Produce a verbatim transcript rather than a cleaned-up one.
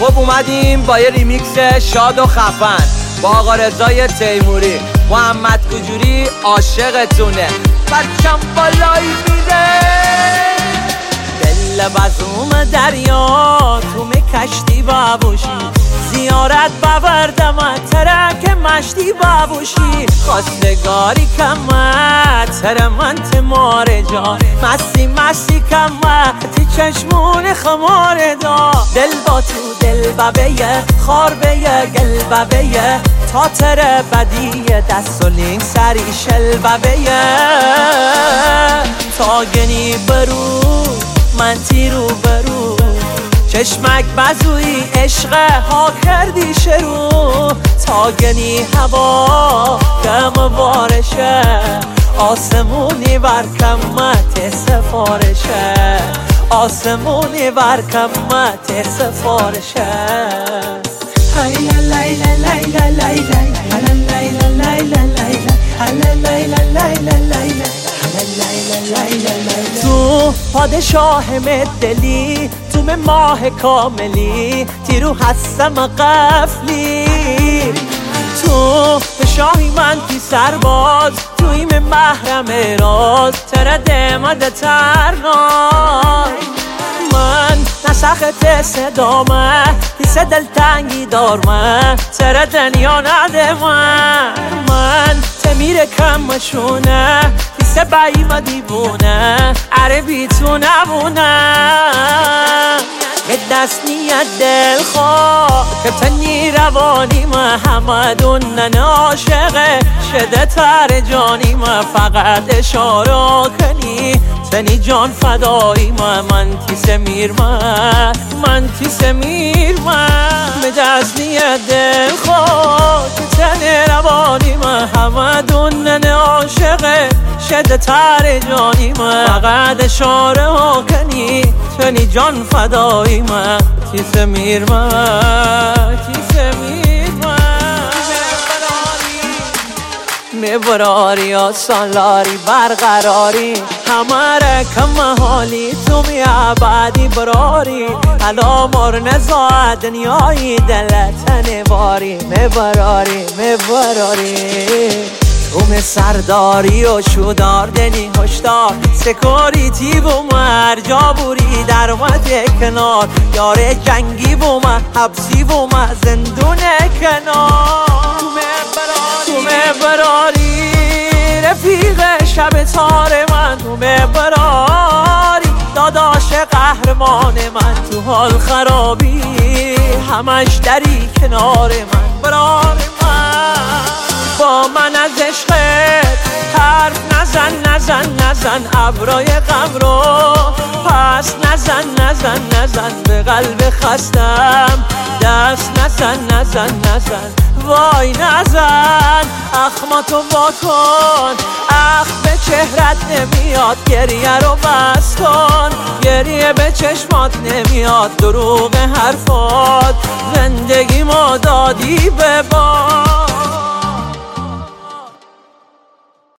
خب اومدیم با یه ریمیکس شاد و خفن با آقا رضای تیموری. محمد کجوری عاشقتونه، بچم بالایی میده. دل بزوم دریا تو می کشتی بابوشی، زیارت باوردم ترک مشتی بابوشی. خواستگاری کمت تر من تماره جا، مستی مستی کمت تی چشمون خماره دا. دل با تو دل ببیه خار بیه گل ببیه، تا تر بدیه دست و لینگ سری شل ببیه. تا گنی برو من تیرو برو، چشمک بزوی عشق ها کردی شروع. تا گنی هوا کم بارشه، آسمونی برکمت سفارشه، آسمونی برکمت سفارشه. هیلا لیلا لیلا لیلا هلا لیلا لیلا لیلا هلا لیلا لیلا لیلا هلا لیلا لیلا. تو پادشاه دلی، تو به ماه کاملی، تیرو هستم قفلی. تو به شاهی من تی سرباز، توی من محرم راز، ترد مده ترناز. من نسخت صدامه تیس دل تنگی دارمه، تر دنیا نده من. من تمیر کمشونه تیس بایم دیوونه، عربی تو نبونه. به دست نیت دل خواه که تنی روانی محمدون نن عاشقه شده تر جانی ما. فقط اشاره کنی تنی جان فدایی ما. من تیس میر من من تیس میر من. به دست نیت دل خواه که تنی روانی محمدون نن عاشقه شده تر جانی ما. فقط اشاره کنی تنی جان فدایی من. تیس میر من تیس میر من. میبراری آسالاری برقراری، همه کم حالی تو می عبادی براری. حالا مر نزا دنیای دلت نباری، میبراری میبراری. اوم سرداری و شودار دنی هشدار، سکوریتی بوم هر جا بوری در اومد کنار. یار جنگی بوم حبسی بوم زندون کنار. تومه براری رفیق شب تار من، تومه براری داداش قهرمان من. تو حال خرابی همش دری کنار من، برار من. با من از عشقت حرف نزن نزن نزن، ابرای غم رو پس نزن نزن نزن. به قلب خستم دست نزن نزن نزن، وای نزن. اخماتو وا کن، اخ به چهرت نمیاد، گریه رو بس کن. گریه به چشمات نمیاد، دروغ حرفات زندگی ما دادی به باد.